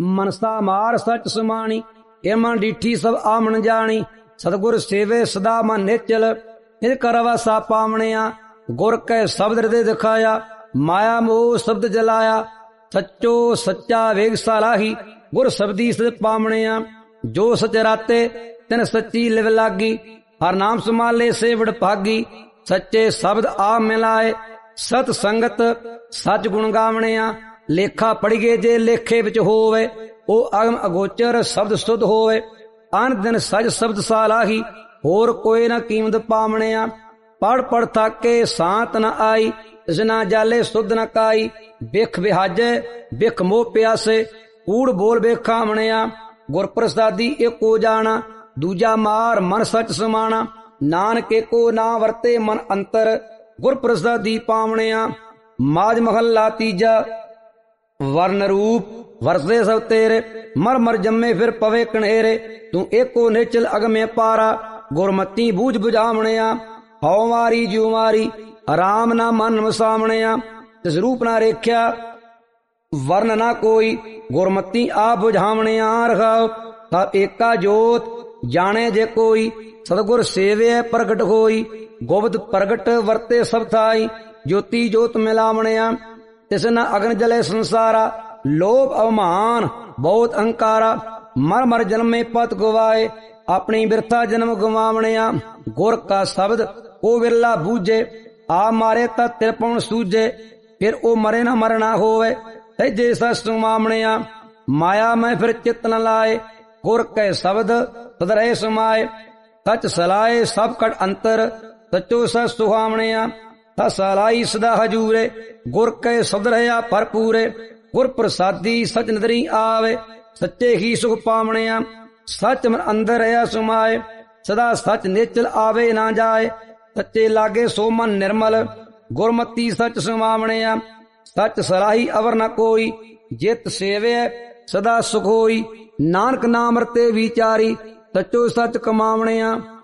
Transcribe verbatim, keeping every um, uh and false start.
मनसा मार सच समाणी। ए मन डीठी सब आमन जानी। सतगुर सेवे सदा मन निचल। इन करवा सा पावणिया। गुर कै शब्द हृदय दिखाया। माया मोह शब्द जलाया। सच्चो सच्चा वेग सालाही। गुर शब्दी सद पावणिया। जो सच राते तिन सच्ची लिव लागी। हर नाम समाले से वड भागी। सच्चे शब्द आ मिलाए। सत संगत सच गुण गावणिया। लेखा पढ़िए जे लेखे विच होवे। ओ अगम अगोचर शब्द सुध होवे। अन दिन सज शब्द सालाही। होर कोई न कीमत पावणिया। पढ़ पढ़ थाके सांत न आई। इसना जाले सुध न काई। बिख बिहाजे बिख मोह प्यासे। कूड़ बोल बेखावणिया। गुर प्रसादी एको जाना। दूजा मार मन सच समाना। नानक एको ना वरते मन अंतर। गुर प्रसादी पावणिया। माज महला तीजा। वर्ण रूप वरसे सब तेरे। मर मर जम्मे फिर पवे कनेरे। तू एको निचल अगमे पारा। गुरमती बूझ बुझावणिया। हौ मारी ज्यू मारी राम ना मन वसावणिया। तिस रूप ना रेख्या वर्ण ना कोई। गुरमती आप बुझावणिया रखाओ। तब एका जोत जाने जे कोई। सतगुर सेवे प्रगट होई। गोबद प्रगट वरते सब थाई। ज्योति जोत मिलावणिया। तिस न अग्न जले संसारा। लोभ अवमान बहुत अहंकारा। मर मर जन्म में पत गवाए। अपनी बिरथा जन्म गवावणिया। गुर का शब्द ओ विरला बूझे। आ मारे ता तिरपण सूझे। फिर ओ मरे न मरना होवे। है जैसा सुमावणिया। माया में फिर चित न लाए। गुर कै शब्द सद रहे समाए। सच सलाए सब कट अंतर। सचो सच सुहावणिया। ता सलाई सदा हजूरे। गुर कै शब्द रहा भरपूरे। गुर प्रसादी सच नदरी आवे। सच्चे ही सुख पावणिया। सच मन अंदर रहा समाए। सदा सच निचल आवे ना जाए। सच्चे लागे सो मन निर्मल। गुरमती सच समावणिया। सच सलाही अवर न कोई। जित सेवे सदा सुख होई। नानक नाम रते विचारी। सचो सच कमावणिया।